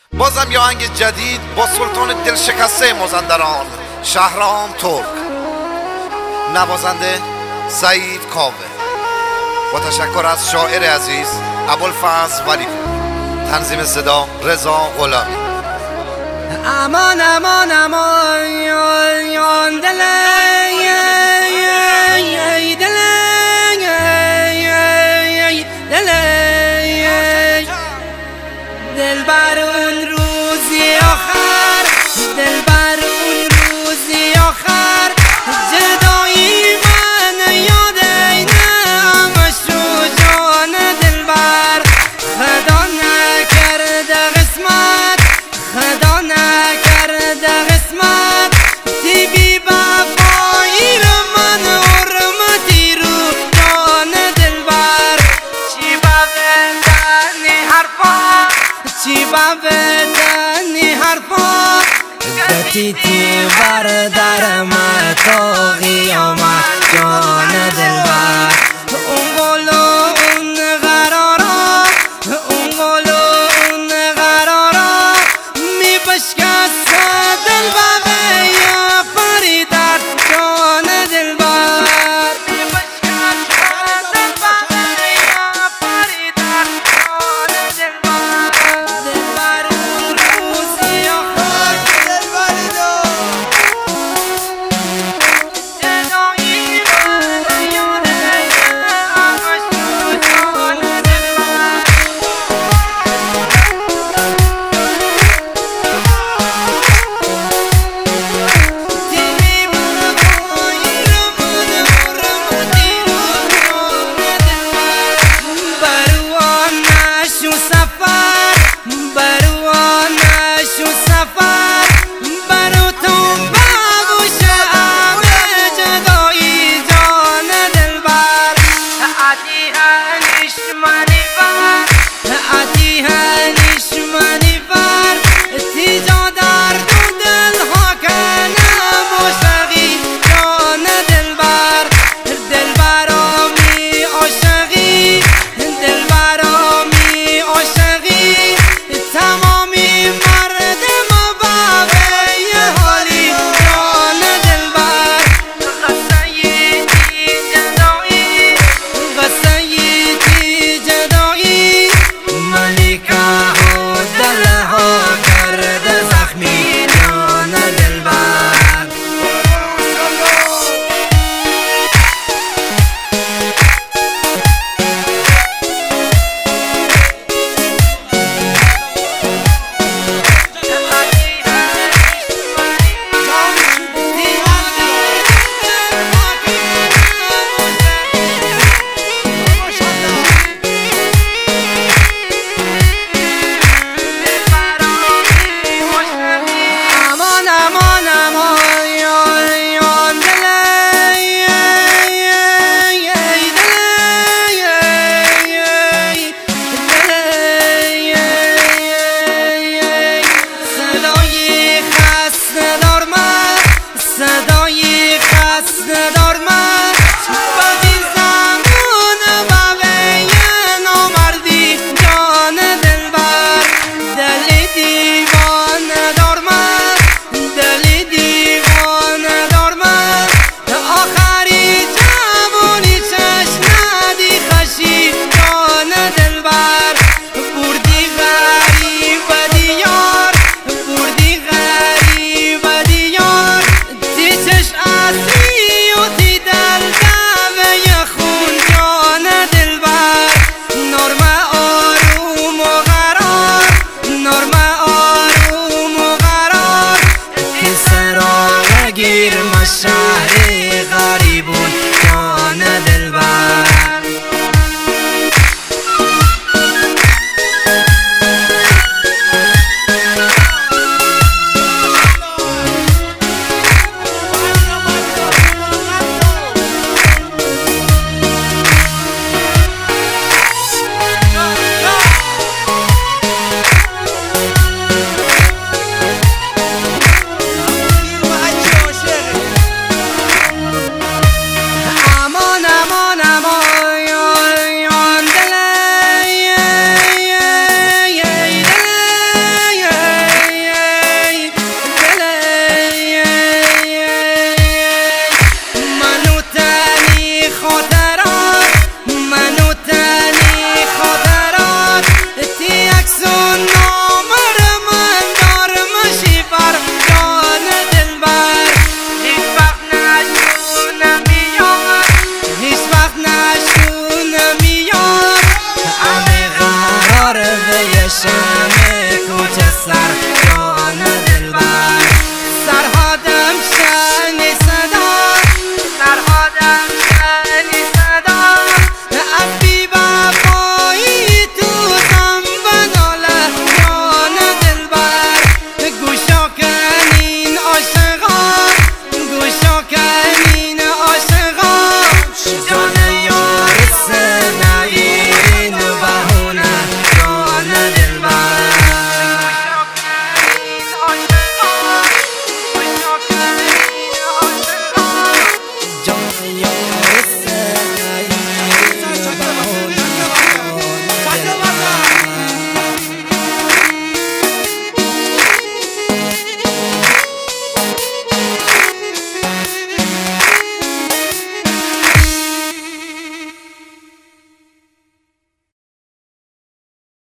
بازم یه آهنگ جدید با سلطان دلشکسته مازندران شهرام ترک، نوازنده سعید کاوه، با تشکر از شاعر عزیز ابوالفضل ولیپور، تنظیم صدا رضا غلامی. امان امان امان دل بر اون روزی آخر، دل بر اون روزی آخر، جدایی من یاد اینمش رو جان دل بر. خدا نکرده قسمت، خدا نکرده قسمت، تی بی وفایی رو من حرمتی رو جان دل بر. چی بودنی حرفا، چی بودنی حرفا، دتیتی بردر ما تو قیامت جان دل بر.